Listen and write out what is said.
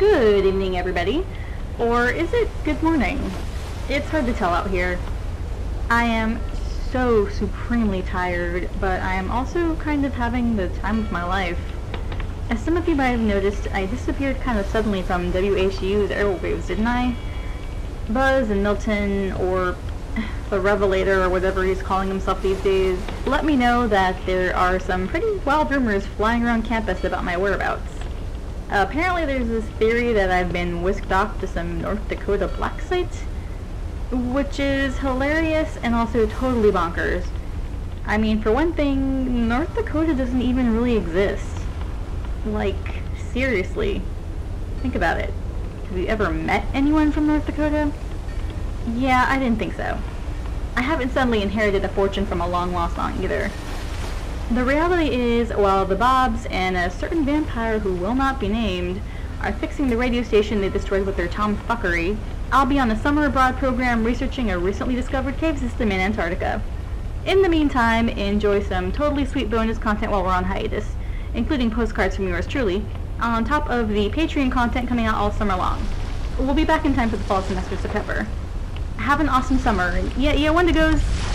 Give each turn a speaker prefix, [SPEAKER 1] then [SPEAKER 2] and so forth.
[SPEAKER 1] Good evening, everybody. Or is it good morning? It's hard to tell out here. I am so supremely tired, but I am also kind of having the time of my life. As some of you might have noticed, I disappeared kind of suddenly from WHU's airwaves, didn't I? Buzz and Milton, or the Revelator, or whatever he's calling himself these days, let me know that there are some pretty wild rumors flying around campus about my whereabouts. Apparently there's this theory that I've been whisked off to some North Dakota black site, which is hilarious and also totally bonkers. I mean, for one thing, North Dakota doesn't even really exist. Like, seriously. Think about it. Have you ever met anyone from North Dakota? Yeah, I didn't think so. I haven't suddenly inherited a fortune from a long-lost aunt either. The reality is, while the Bobs and a certain vampire who will not be named are fixing the radio station they destroyed with their tomfuckery, I'll be on a summer abroad program researching a recently discovered cave system in Antarctica. In the meantime, enjoy some totally sweet bonus content while we're on hiatus, including postcards from yours truly, on top of the Patreon content coming out all summer long. We'll be back in time for the fall semester September. Have an awesome summer. Yeah, Wendigos!